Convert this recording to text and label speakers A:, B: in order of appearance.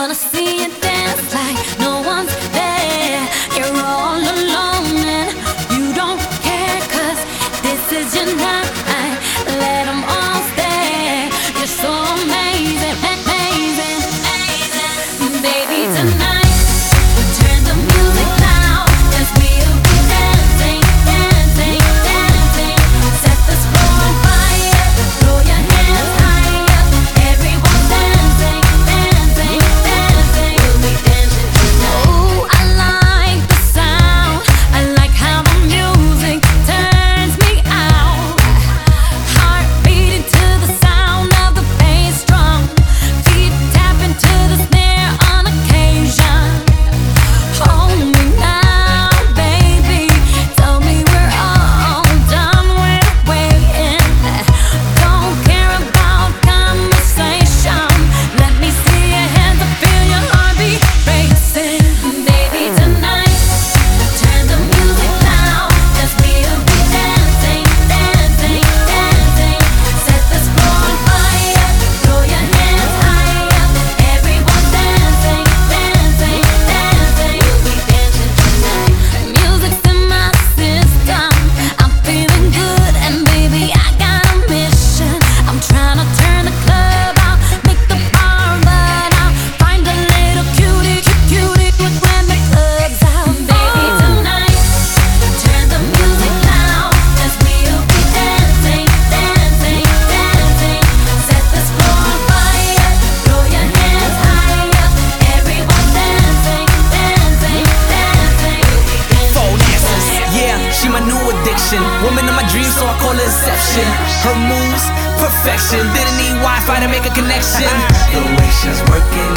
A: wanna see you dance like no one's there. You're all alone and you don't care, 'cause this is your night. Let them all stare. You're so amazing, amazing, amazing. Baby, tonight turn the music loud, 'cause we'll be dancing, dancing, dancing. Set this floor on fire, throw your hands higher. Everyone's dancing, dancing, dancing. We'll be dancing tonight. Oh, I like the sound, I like how the music turns me out. Heart beating to the sound of the bass drum, feet tapping to the snare on occasion. Hold me now, baby, tell me we're all done with waiting. Don't care about conversation, let me see your hands and feel your heartbeat racing. Baby, tonight turn the music loud, 'cause we'll be dancing, dancing, dancing. Set this floor on fire, throw your hands higher. Everyone's dancing, dancing, dancing. We'll be dancing tonight. Music's in my system, I'm feeling good, and baby, I got a mission. I'm trying to turn the club out, make the bar run out. Find a little cutie, cutie when the club's out. Baby, tonight turn the music loud, 'cause we'll be dancing, dancing, dancing. Set this floor on fire, throw your hands higher. Everyone's dancing, dancing, dancing. We'll be dancing.
B: Phone answers, yeah, she my new addiction. Woman of my dreams, so I call her Inception. Her moves, perfection. Didn't need Wi-Fi to make a connection.
C: The way she's working